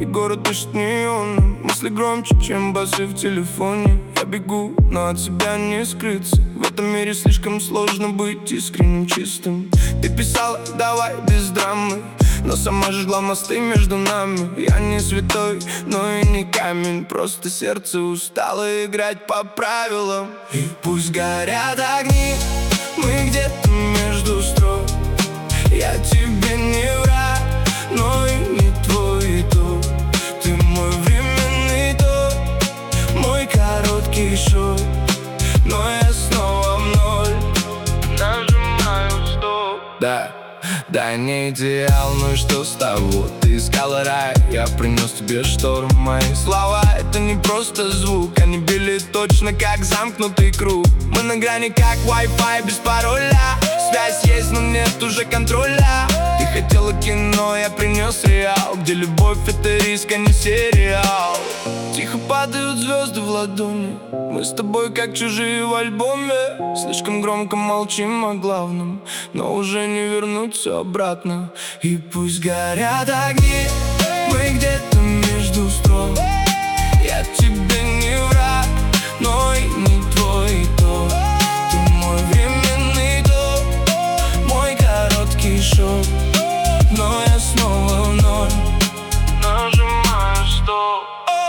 и город дышит неоном. Мысли громче, чем басы в телефоне. Я бегу, но от себя не скрыться. В этом мире слишком сложно быть искренним, чистым. Ты писала, давай без драмы, но сама жгла мосты между нами. Я не святой, но и не камень. Просто сердце устало играть по правилам. И пусть горят огни, мы где-то между строк. Я тебе не враг, но и не твой итог. Ты мой временный ток, мой короткий шок. Но я снова в ноль нажимаю стоп. Да, не идеал, ну и что с того? Ты искала рай, я принес тебе шторм. Мои слова — это не просто звук, они били точно как замкнутый круг. Мы на грани как Wi-Fi без пароля. Связь есть, но нет уже контроля. Ты хотела кино, я принес реал, где любовь — это риск, а не сериал. Тихо падают звезды в ладони, мы с тобой как чужие в альбоме. Слишком громко молчим о главном, но уже не вернуться обратно. И пусть горят огни, мы где-то между строк. Я тебе не враг, но и не твой итог. Ты мой временный ток, мой короткий шок. Но я снова в ноль нажимаю стоп.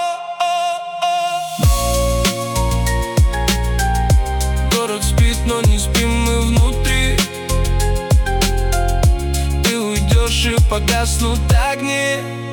Город спит, но не спим мы внутри. Ты уйдешь и погаснут огни.